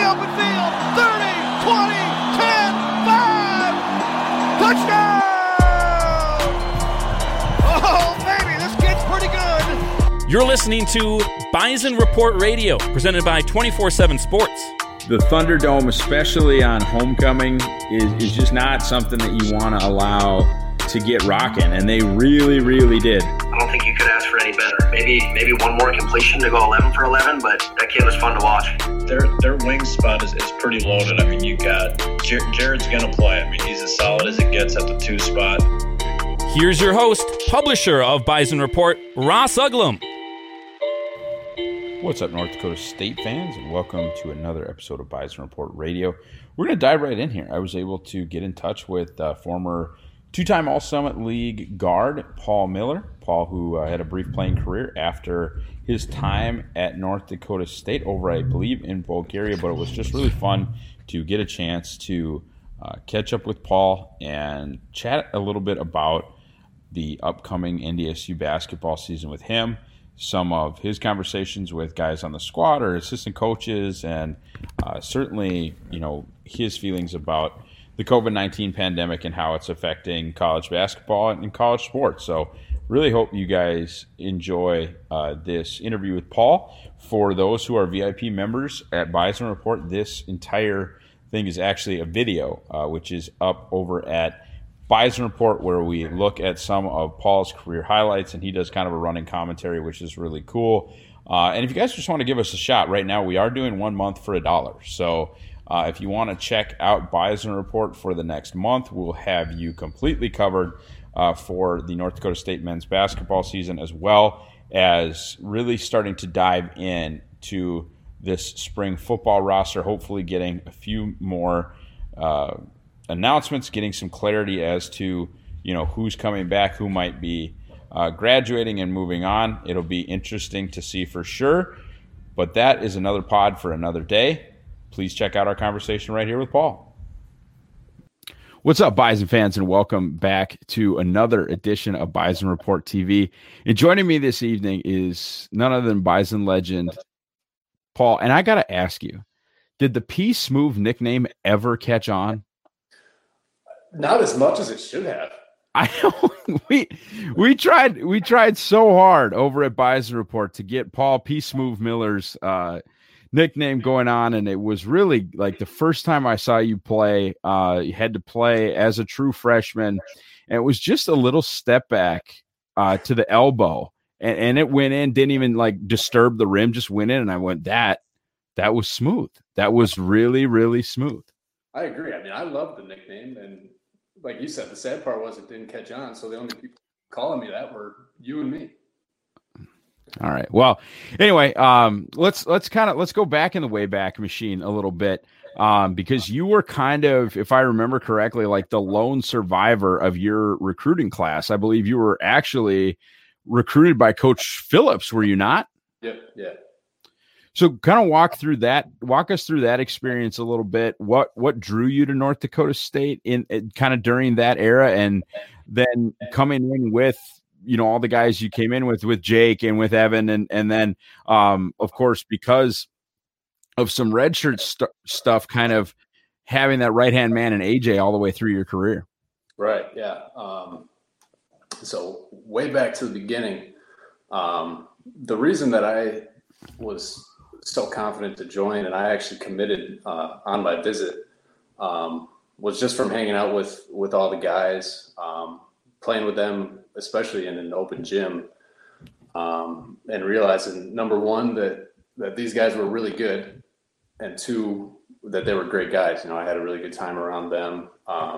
open field. 30, 20, 10, 5. Touchdown! Oh, baby, this kid's pretty good. You're listening to Bison Report Radio, presented by 24/7 Sports. The Thunderdome, especially on homecoming, is just not something that you want to allow to get rocking, and they really, really did. I don't think you could ask for any better. Maybe one more completion to go 11 for 11, but that kid was fun to watch. Their wing spot is pretty loaded. I mean, you got Jared's going to play. I mean, he's as solid as it gets at the 2 spot. Here's your host, publisher of Bison Report, Ross Uglum. What's up, North Dakota State fans, and welcome to another episode of Bison Report Radio. We're going to dive right in here. I was able to get in touch with former two-time All-Summit League guard Paul Miller. Paul, who had a brief playing career after his time at North Dakota State over, I believe, in Bulgaria, but it was just really fun to get a chance to catch up with Paul and chat a little bit about the upcoming NDSU basketball season with him, some of his conversations with guys on the squad or assistant coaches, and certainly, his feelings about the COVID-19 pandemic and how it's affecting college basketball and college sports. So really hope you guys enjoy this interview with Paul. For those who are VIP members at Bison Report, this entire thing is actually a video, which is up over at Bison Report, where we look at some of Paul's career highlights, and he does kind of a running commentary, which is really cool. And if you guys just want to give us a shot, right now we are doing 1 month for $1. So if you want to check out Bison Report for the next month, we'll have you completely covered for the North Dakota State men's basketball season, as well as really starting to dive in to this spring football roster, hopefully getting a few more announcements, getting some clarity as to who's coming back, who might be graduating and moving on. It'll be interesting to see for sure, but that is another pod for another day. Please check out our conversation right here with Paul. What's up, Bison fans, and welcome back to another edition of Bison Report TV. And joining me this evening is none other than Bison legend Paul. And I got to ask you, did the P Smooth nickname ever catch on? Not as much as it should have. I know we tried so hard over at Bison Report to get Paul P Smooth Miller's nickname going on, and it was really like the first time I saw you play. You had to play as a true freshman, and it was just a little step back to the elbow, and it went in, didn't even disturb the rim, just went in, and I went, that was smooth. That was really, really smooth. I agree. I mean, I love the nickname, and like you said, the sad part was it didn't catch on. So the only people calling me that were you and me. All right. Well, anyway, let's go back in the Wayback Machine a little bit, because you were kind of, if I remember correctly, like the lone survivor of your recruiting class. I believe you were actually recruited by Coach Phillips, were you not? Yep. Yeah. So kind of walk us through that experience a little bit. What drew you to North Dakota State in kind of during that era, and then coming in with, all the guys you came in with Jake and with Evan, and then of course, because of some redshirt stuff, kind of having that right-hand man in AJ all the way through your career. Right. Yeah. So way back to the beginning, the reason that I was so confident to join, and I actually committed on my visit, was just from hanging out with all the guys, playing with them, especially in an open gym, and realizing, number one, that these guys were really good, and two, that they were great guys. I had a really good time around them,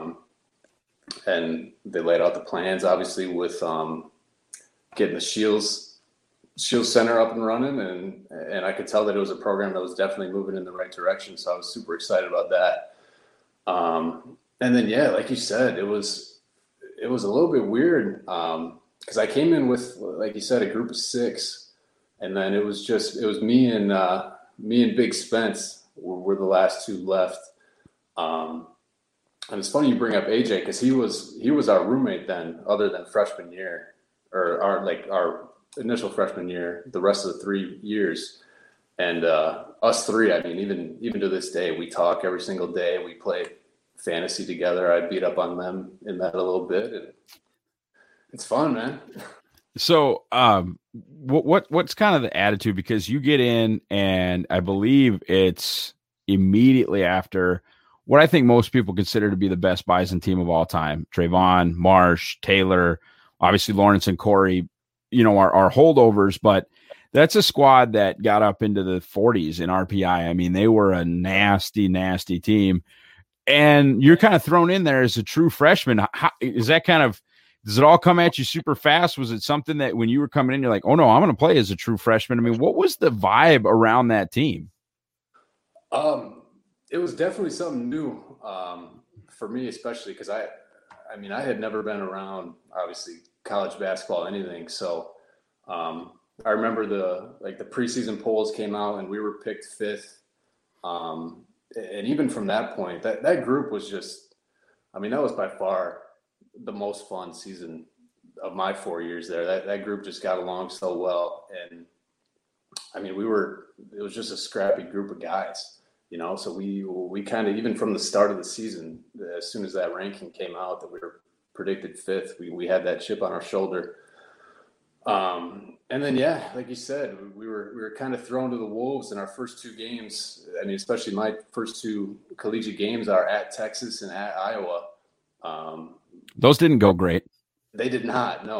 and they laid out the plans, obviously, with getting the Shields Center up and running, and I could tell that it was a program that was definitely moving in the right direction. So I was super excited about that. And then, yeah, like you said, it was a little bit weird, because I came in with, like you said, a group of 6, and then it was me and Big Spence were the last 2 left. And it's funny you bring up AJ, because he was our roommate then, other than freshman year, or our initial freshman year, the rest of the 3 years. And us three, I mean, even to this day, we talk every single day. We play fantasy together. I beat up on them in that a little bit, and it's fun, man. So, what's kind of the attitude? Because you get in, and I believe it's immediately after what I think most people consider to be the best Bison team of all time: Trayvon, Marsh, Taylor, obviously Lawrence and Corey. Are holdovers, but that's a squad that got up into the 40s in RPI. I mean, they were a nasty, nasty team, and you're kind of thrown in there as a true freshman. How, is that kind of? Does it all come at you super fast? Was it something that when you were coming in, you're like, oh no, I'm going to play as a true freshman? I mean, what was the vibe around that team? It was definitely something new for me, especially because I had never been around, obviously, college basketball, anything. So I remember the preseason polls came out and we were picked 5th. And even from that point, that group was just, that was by far the most fun season of my 4 years there. That group just got along so well. And it was just a scrappy group of guys, so we kind of, even from the start of the season, as soon as that ranking came out that we were predicted 5th, we had that chip on our shoulder. And then, yeah, like you said, we were kind of thrown to the wolves in our first 2 games. Especially my first 2 collegiate games are at Texas and at Iowa. Those didn't go great. They did not, no.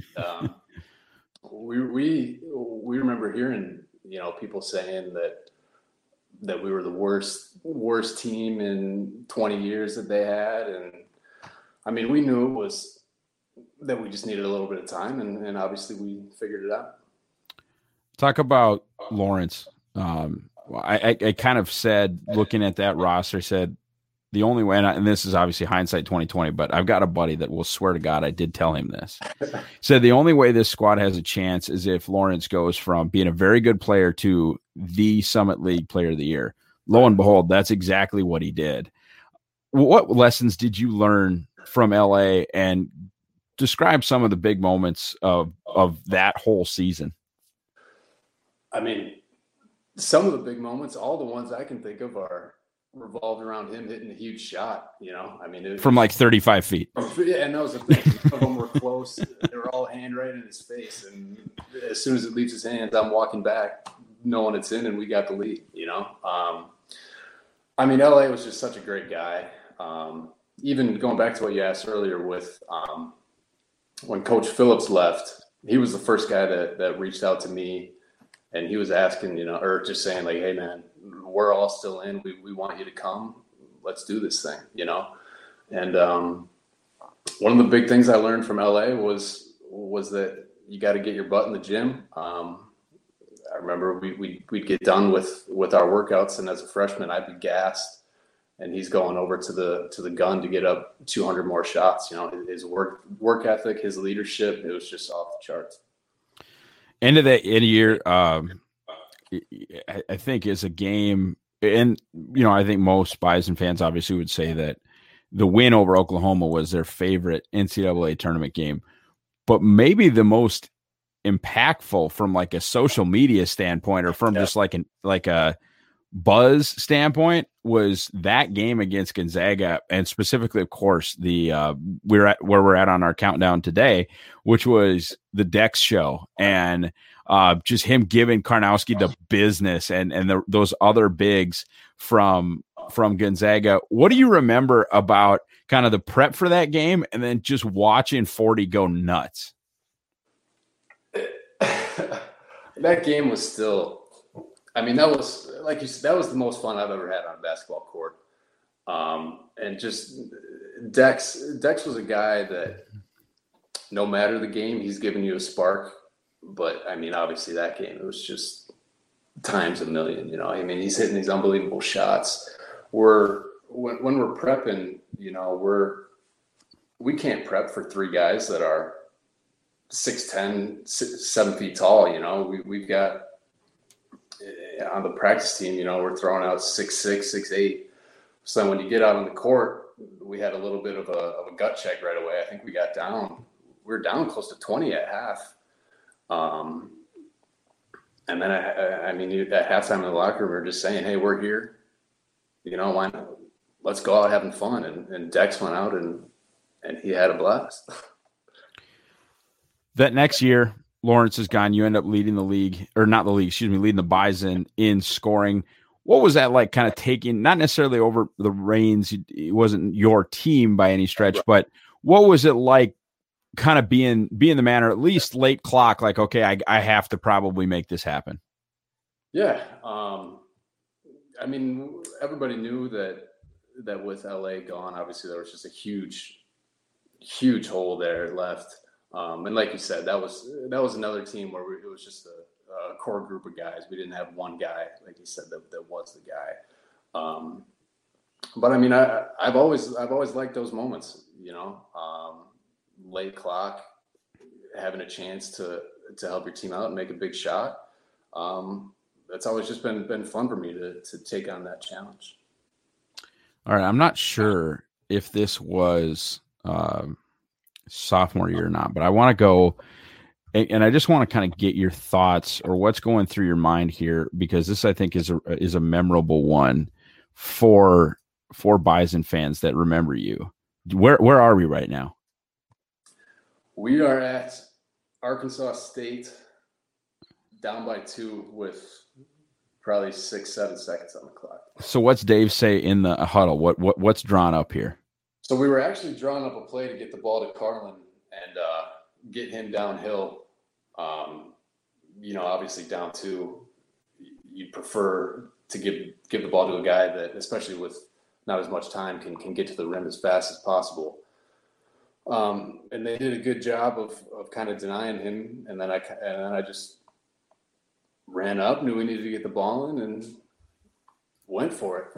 We remember hearing, people saying that we were the worst team in 20 years that they had. And we knew it was that we just needed a little bit of time, and obviously we figured it out. Talk about Lawrence. I kind of said, looking at that roster, said the only way, and this is obviously hindsight 2020, but I've got a buddy that will swear to God I did tell him this. Said the only way this squad has a chance is if Lawrence goes from being a very good player to the Summit League Player of the Year. Lo and behold, that's exactly what he did. What lessons did you learn from LA, and describe some of the big moments of that whole season? Some of the big moments, all the ones I can think of, are revolved around him hitting a huge shot, from like 35 feet. Yeah, and that was the thing. Some of them were close. They were all hand right in his face. And as soon as it leaves his hands, I'm walking back, knowing it's in, and we got the lead, LA was just such a great guy. Even going back to what you asked earlier with when Coach Phillips left, he was the first guy that reached out to me, and he was asking, or just saying like, hey man, we're all still in. We want you to come. Let's do this thing, And one of the big things I learned from LA was that you got to get your butt in the gym. I remember we'd get done with our workouts, and as a freshman, I'd be gassed, and he's going over to the gun to get up 200 more shots. His work ethic, his leadership, it was just off the charts. End of year, I think is a game, and I think most Bison fans obviously would say that the win over Oklahoma was their favorite NCAA tournament game, but maybe the most impactful from like a social media standpoint, or from just like a buzz standpoint, was that game against Gonzaga, and specifically, of course, the we're at where we're at on our countdown today, which was the Dex show, and just him giving Karnowski the business, and those other bigs from Gonzaga. What do you remember about kind of the prep for that game, and then just watching 40 go nuts? That game was still, that was, like you said, that was the most fun I've ever had on a basketball court. And just Dex was a guy that no matter the game, he's giving you a spark. But obviously that game, it was just times a million, he's hitting these unbelievable shots. When we're prepping, we can't prep for 3 guys that are 6'10", 7 feet tall. We've got on the practice team, we're throwing out 6'6", 6'8". So when you get out on the court, we had a little bit of a gut check right away. I think we were down close to 20 at half. And then I mean, at halftime in the locker room, we're just saying, "Hey, we're here. You know, why not? Let's go out having fun." And Dex went out and he had a blast. That next year, Lawrence is gone. You end up leading the league, or not the league, excuse me, leading the Bison in scoring. What was that like, kind of taking, not necessarily over the reins, it wasn't your team by any stretch, but what was it like kind of being the man, or at least late clock, like, okay, I have to probably make this happen? Yeah. I mean, everybody knew that with LA gone, obviously there was just a huge hole there left. And like you said, that was another team where it was just a core group of guys. We didn't have one guy, like you said, that was the guy. But I mean, I've always liked those moments, you know, late clock, having a chance to help your team out and make a big shot. That's always just been fun for me to take on that challenge. All right. I'm not sure if this was sophomore year or not, but I want to go, and I just want to kind of get your thoughts or what's going through your mind here, because this, I think, is a memorable one for Bison fans that remember you. Where are we right now? We are at Arkansas State, down by 2 with probably 6-7 seconds on the clock. So what's Dave say in the huddle? What's drawn up here? So we were actually drawing up a play to get the ball to Carlin and get him downhill. You know, obviously down 2, you'd prefer to give the ball to a guy that, especially with not as much time, can get to the rim as fast as possible. And they did a good job of kind of denying him. And then I just ran up, knew we needed to get the ball in, and went for it.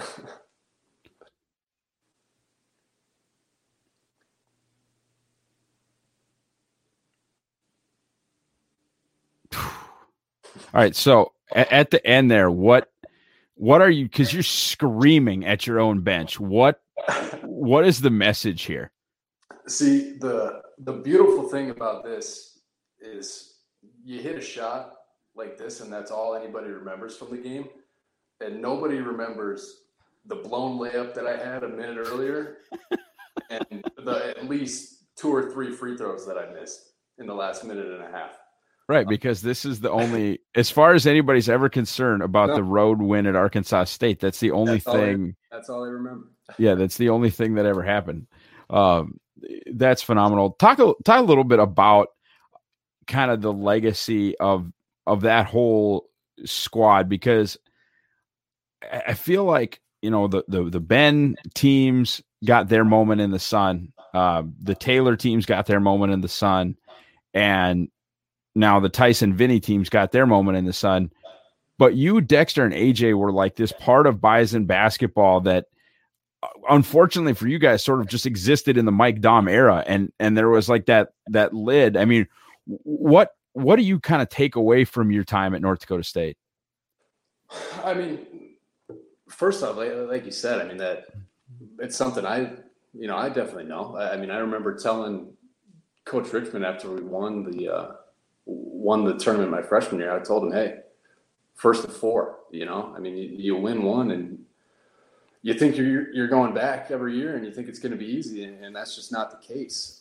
All right. So at the end there, what are you, because you're screaming at your own bench. What is the message here? See, the beautiful thing about this is you hit a shot like this, and that's all anybody remembers from the game. And nobody remembers the blown layup that I had a minute earlier and the at least 2 or 3 free throws that I missed in the last minute and a half. Right, because this is the only, as far as anybody's ever concerned about the road win at Arkansas State, that's the only thing. That's all I remember. Yeah, that's the only thing that ever happened. That's phenomenal. Talk a little bit about kind of the legacy of that whole squad, because I feel like, you know, the Ben teams got their moment in the sun. The Taylor teams got their moment in the sun, and now the Tyson Vinny teams got their moment in the sun. But you, Dexter, and AJ were like this part of Bison basketball that, unfortunately for you guys, sort of just existed in the Mike Daum era, and there was like that lid. I mean, what do you kind of take away from your time at North Dakota State? I mean, first off, like you said, I mean, that it's something I definitely know. I mean, I remember telling Coach Richmond after we won the tournament my freshman year, I told him, hey, 1st of 4, you know, I mean, you win one and you think you're going back every year and you think it's going to be easy, and that's just not the case.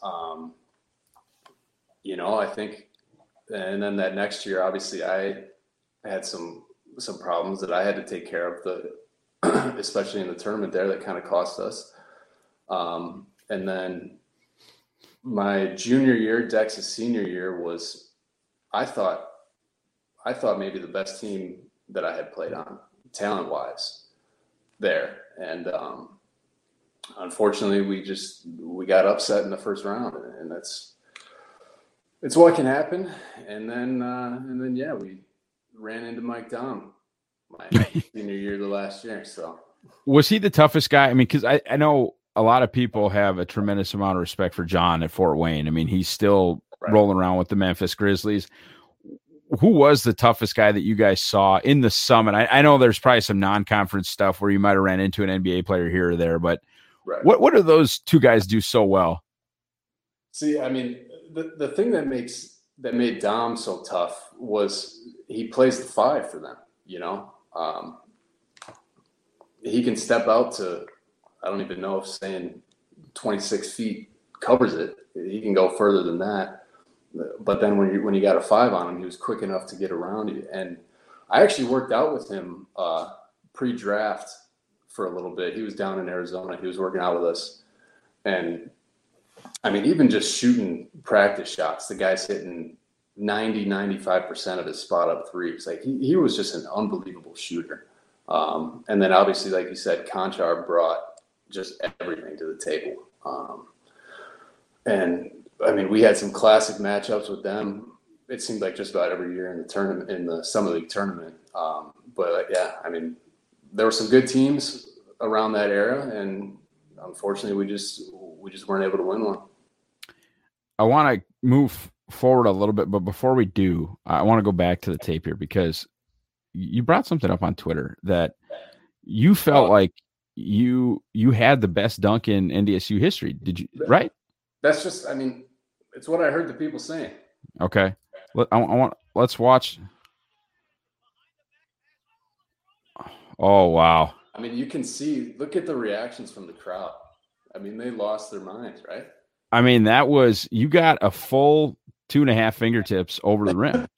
You know, I think, and then that next year, obviously I had some problems that I had to take care of, especially in the tournament there, that kind of cost us. And then my junior year, Dex's senior year, was, I thought maybe the best team that I had played on, talent-wise, there. And unfortunately, we got upset in the first round, and it's what can happen. And then yeah, we ran into Mike Daum my senior year, the last year. So was he the toughest guy? I mean, because I know a lot of people have a tremendous amount of respect for John at Fort Wayne. I mean, he's still rolling around with the Memphis Grizzlies. Who was the toughest guy that you guys saw in the Summit? I know there's probably some non-conference stuff where you might have ran into an NBA player here or there, but what do those two guys do so well? See, I mean, the thing that made Daum so tough was he plays the 5 for them. He can step out to, I don't even know if saying 26 feet covers it. He can go further than that. But then when you got a 5 on him, he was quick enough to get around you. And I actually worked out with him pre-draft for a little bit. He was down in Arizona. He was working out with us. And, I mean, even just shooting practice shots, the guy's hitting 90-95% of his spot-up threes. Like, he was just an unbelievable shooter. And then, obviously, like you said, Konchar brought just everything to the table. And, I mean, we had some classic matchups with them. It seemed like just about every year in the tournament, in the Summer League tournament. But, yeah, I mean, there were some good teams around that era, and unfortunately, we just weren't able to win one. I want to move forward a little bit, but before we do, I want to go back to the tape here because you brought something up on Twitter that you felt like you had the best dunk in NDSU history. Did you? Right? That's just, I mean, it's what I heard the people saying. Okay, let's watch. Oh, wow. I mean, you can see, look at the reactions from the crowd. I mean, they lost their minds, right? I mean, you got a full 2.5 fingertips over the rim.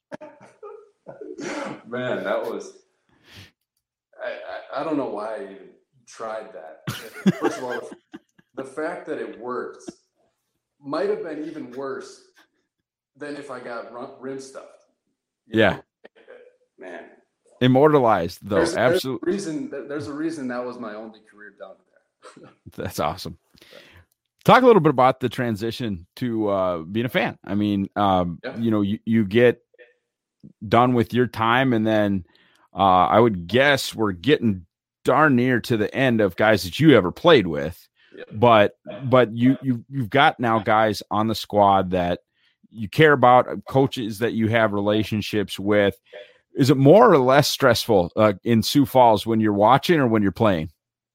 Man, that was, I don't know why I even tried that. First of all, the fact that it worked might have been even worse than if I got rim stuffed. Yeah. Man. Immortalized, though. Absolutely. There's a reason that was my only career dunk there. That's awesome. Talk a little bit about the transition to being a fan. I mean, you get done with your time, and then I would guess we're getting darn near to the end of guys that you ever played with. Yep. But you've got now guys on the squad that you care about, coaches that you have relationships with. Is it more or less stressful in Sioux Falls when you're watching or when you're playing?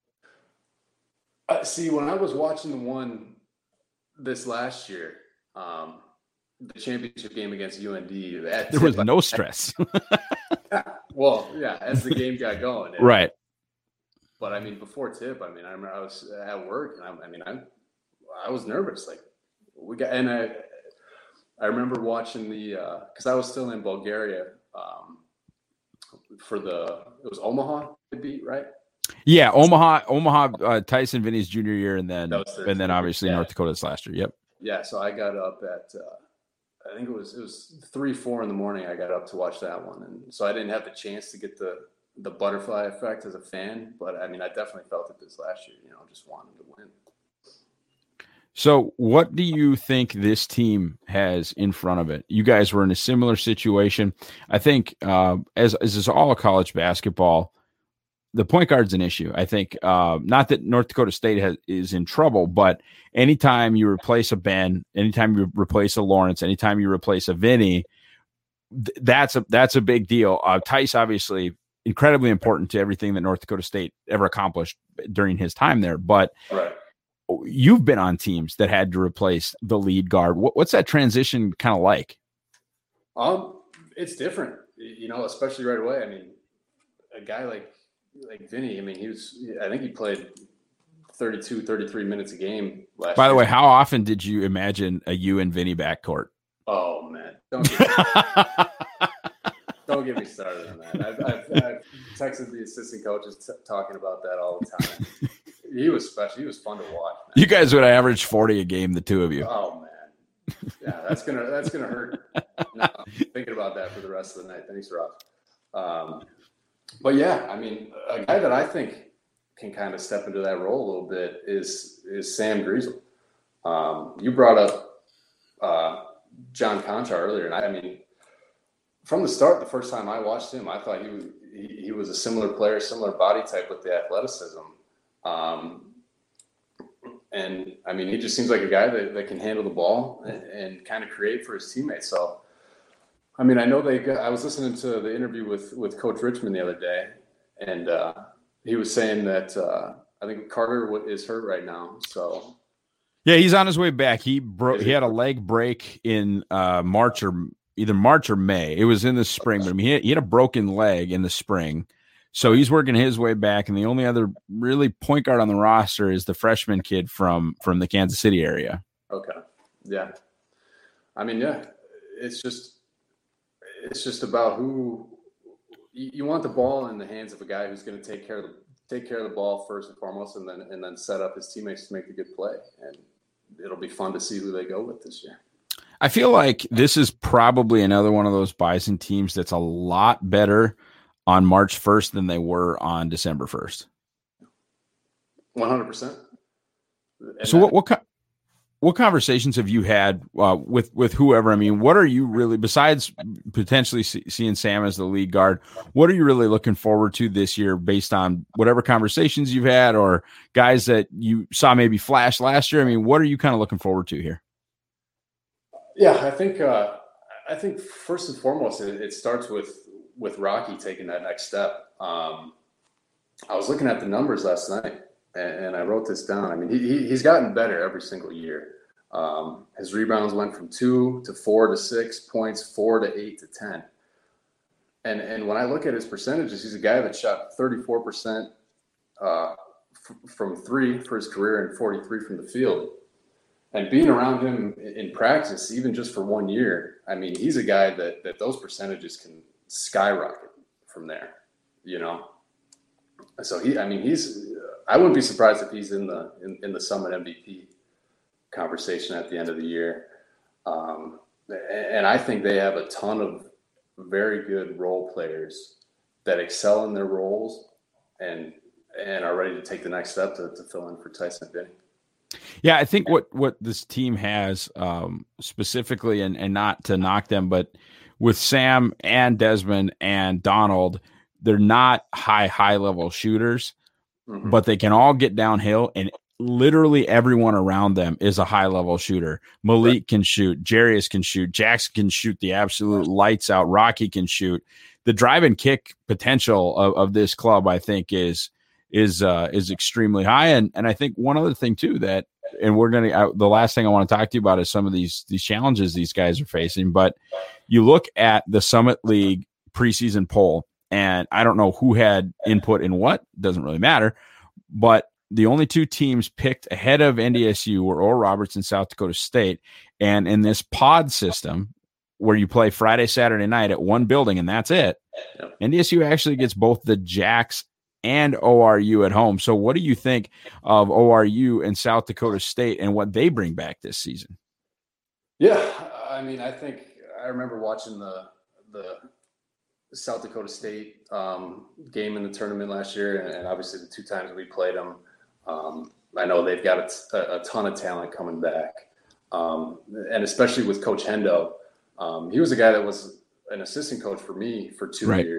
See, when I was watching the one this last year, the championship game against UND, there was no stress. Well, yeah, as the game got going, right. But I mean, before tip, I mean, I remember I was at work, and I was nervous. Like I remember watching because I was still in Bulgaria it was Omaha to beat, right? Yeah, Omaha, Tyson Vinny's junior year, and then obviously North Dakota this last year. Yep. Yeah, so I got up at I think it was 3-4 in the morning. I got up to watch that one, and so I didn't have the chance to get the butterfly effect as a fan. But I mean, I definitely felt it this last year. Just wanting to win. So, what do you think this team has in front of it? You guys were in a similar situation. I think, as is all of college basketball, the point guard's an issue. I think not that North Dakota State is in trouble, but anytime you replace a Ben, anytime you replace a Lawrence, anytime you replace a Vinny, that's a big deal. Tice, obviously, incredibly important to everything that North Dakota State ever accomplished during his time there. But right. You've been on teams that had to replace the lead guard. What's that transition kind of like? It's different, especially right away. I mean, a guy like Vinny, I mean, I think he played 32, 33 minutes a game last year. By the way, how often did you imagine a you and Vinny backcourt? Oh, man. Don't get me started on that. I've texted the assistant coaches talking about that all the time. He was special. He was fun to watch, man. You guys would average 40 a game, the two of you. Oh, man. Yeah, that's gonna hurt. No, thinking about that for the rest of the night. Thanks, Rob. But yeah, I mean, a guy that I think can kind of step into that role a little bit is Sam Griesel. You brought up John Konchar earlier, and I mean, from the start, the first time I watched him, I thought he was a similar player, similar body type with the athleticism. And I mean, he just seems like a guy that can handle the ball and kind of create for his teammates. So, I mean, I know I was listening to the interview with Coach Richmond the other day, and he was saying that I think Carter is hurt right now. So, yeah, he's on his way back. He had a leg break in March or either March or May. It was in the spring, but I mean, he had a broken leg in the spring. So he's working his way back, and the only other really point guard on the roster is the freshman kid from the Kansas City area. Okay. Yeah. I mean, yeah, it's just about who you want the ball in the hands of a guy who's going to take care of the ball first and foremost, and then set up his teammates to make a good play. And it'll be fun to see who they go with this year. I feel like this is probably another one of those Bison teams that's a lot better on March 1st than they were on December 1st. 100%. So what conversations have you had with whoever? I mean, what are you really, besides potentially seeing Sam as the lead guard, what are you really looking forward to this year based on whatever conversations you've had or guys that you saw maybe flash last year? I mean, what are you kind of looking forward to here? Yeah, I think first and foremost, it starts with Rocky taking that next step. I was looking at the numbers last night, and I wrote this down. I mean, he's gotten better every single year. His rebounds went from 2 to 4 to 6 points, 4 to 8 to 10. And when I look at his percentages, he's a guy that shot 34% from 3 for his career and 43 from the field. And being around him in practice, even just for 1 year, I mean, he's a guy that those percentages can skyrocket from there, you know? So I wouldn't be surprised if he's in the Summit MVP conversation at the end of the year. And I think they have a ton of very good role players that excel in their roles and are ready to take the next step to fill in for Tyson Binney. Yeah, I think what this team has specifically, and not to knock them, but with Sam and Desmond and Donald, they're not high level shooters, but they can all get downhill, and literally everyone around them is a high level shooter. Malik can shoot, Jarius can shoot, Jackson can shoot the absolute lights out, Rocky can shoot. The drive and kick potential of this club, I think, is extremely high. And I think one other thing too that, and the last thing I want to talk to you about is some of these challenges these guys are facing. But you look at the Summit League preseason poll, and I don't know who had input in what, doesn't really matter, but the only two teams picked ahead of NDSU were Oral Roberts and South Dakota State. And in this pod system where you play Friday, Saturday night at one building, and that's it, NDSU actually gets both the Jacks and ORU at home. So what do you think of ORU and South Dakota State and what they bring back this season? Yeah, I mean, I remember watching the South Dakota State game in the tournament last year, and obviously the 2 times we played them. I know they've got a ton of talent coming back, and especially with Coach Hendo. He was a guy that was an assistant coach for me for 2 years.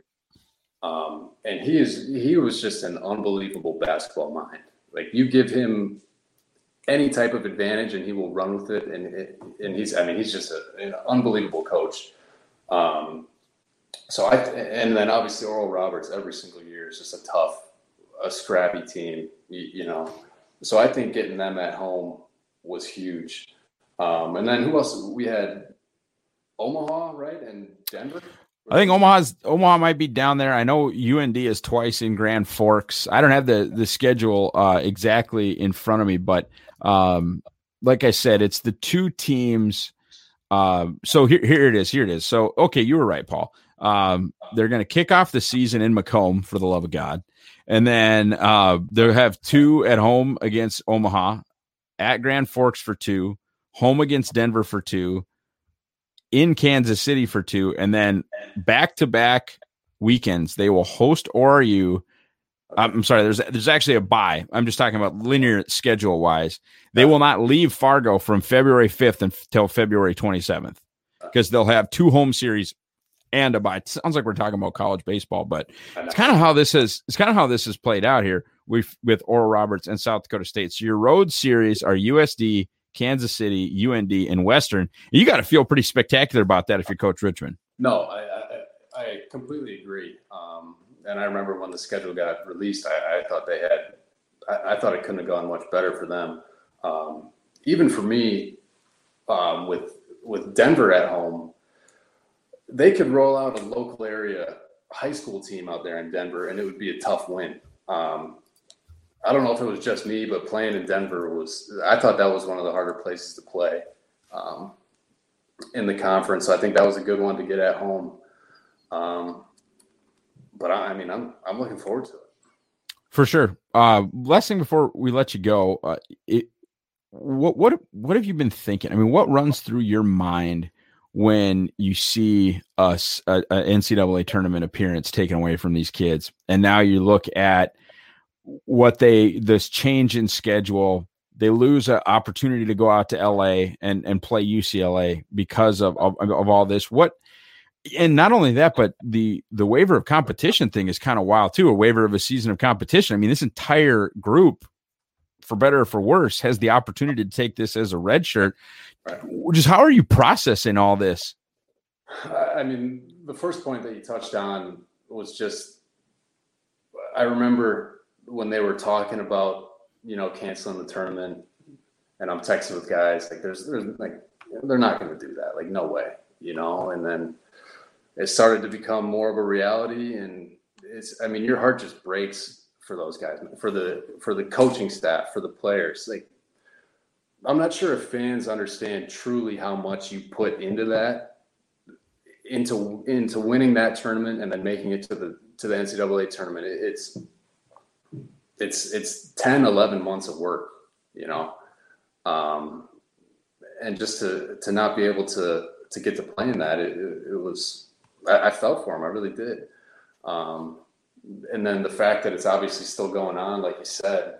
And he was just an unbelievable basketball mind. Like, you give him any type of advantage and he will run with it. And he's just an unbelievable coach. And then obviously Oral Roberts every single year is just a scrappy team, you know? So I think getting them at home was huge. And then who else? We had Omaha, right? And Denver. I think Omaha might be down there. I know UND is twice in Grand Forks. I don't have the schedule exactly in front of me, but like I said, it's the 2 teams. So here it is. So, okay, you were right, Paul. They're going to kick off the season in Macomb, for the love of God. And then they'll have 2 at home against Omaha, at Grand Forks for 2, home against Denver for 2, in Kansas City for 2, and then back-to-back weekends they will host ORU. I'm sorry, there's actually a bye. I'm just talking about linear schedule-wise. They will not leave Fargo from February 5th until February 27th because they'll have 2 home series and a bye. It sounds like we're talking about college baseball, but it's kind of how this has played out here with Oral Roberts and South Dakota State. So your road series are USD, Kansas City, UND, and Western. You got to feel pretty spectacular about that if you're Coach Richmond. No, I completely agree. And I remember when the schedule got released, I thought I thought it couldn't have gone much better for them. Even for me, with Denver at home, they could roll out a local area high school team out there in Denver, and it would be a tough win. I don't know if it was just me, but playing in Denver I thought that was one of the harder places to play in the conference. So I think that was a good one to get at home. But I'm looking forward to it. For sure. Last thing before we let you go, what have you been thinking? I mean, what runs through your mind when you see a NCAA tournament appearance taken away from these kids, and now you look at this change in schedule? They lose an opportunity to go out to LA and play UCLA because of all this. And not only that, but the waiver of competition thing is kind of wild too. A waiver of a season of competition. I mean, this entire group, for better or for worse, has the opportunity to take this as a red shirt. Right. Just how are you processing all this? I mean, the first point that you touched on was just, I remember when they were talking about, canceling the tournament, and I'm texting with guys like, there's like, they're not going to do that. Like, no way, and then it started to become more of a reality, and your heart just breaks for those guys, for the coaching staff, for the players. Like, I'm not sure if fans understand truly how much you put into that, into winning that tournament and then making it to the NCAA tournament. It's 10, 11 months of work, and just to not be able to get to play in that, it was, I felt for him. I really did. And then the fact that it's obviously still going on, like you said,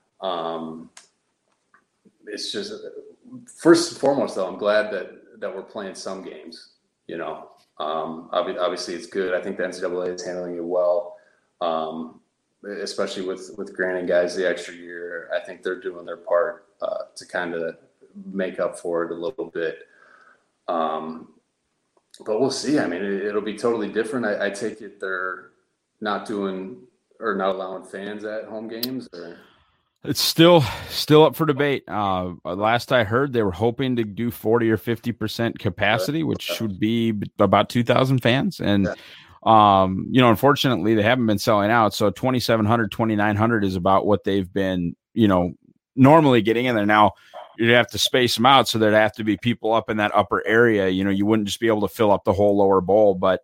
it's just, first and foremost, though, I'm glad that we're playing some games. Obviously it's good. I think the NCAA is handling it well, especially with granting guys the extra year. I think they're doing their part to kind of make up for it a little bit. But we'll see. I mean, it'll be totally different. I take it they're not doing or not allowing fans at home games, or it's still up for debate. Last I heard, they were hoping to do 40 or 50% capacity, which would be about 2,000 fans. And, unfortunately they haven't been selling out. So 2,700, 2,900 is about what they've been, normally getting in there. Now you'd have to space them out. So there'd have to be people up in that upper area. You wouldn't just be able to fill up the whole lower bowl, but,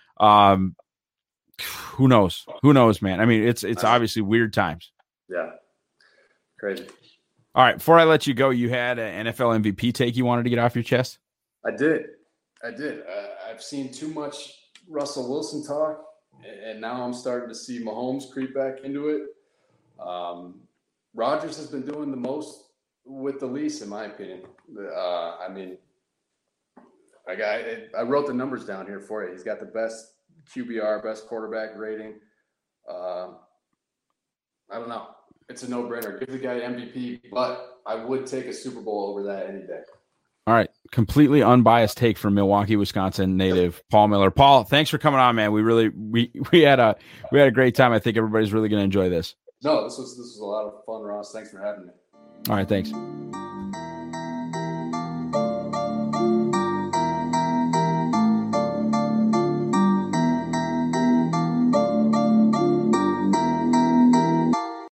who knows, man. I mean, it's obviously weird times. Yeah. Crazy. All right. Before I let you go, you had an NFL MVP take you wanted to get off your chest? I did. I've seen too much Russell Wilson talk, and now I'm starting to see Mahomes creep back into it. Rodgers has been doing the most with the least, in my opinion. I wrote the numbers down here for you. He's got the best QBR, best quarterback rating. I don't know. It's a no-brainer. Give the guy MVP, but I would take a Super Bowl over that any day. All right. Completely unbiased take from Milwaukee, Wisconsin native Paul Miller. Paul, thanks for coming on, man. We had a great time. I think everybody's really going to enjoy this. No, this was a lot of fun, Ross. Thanks for having me. All right. Thanks.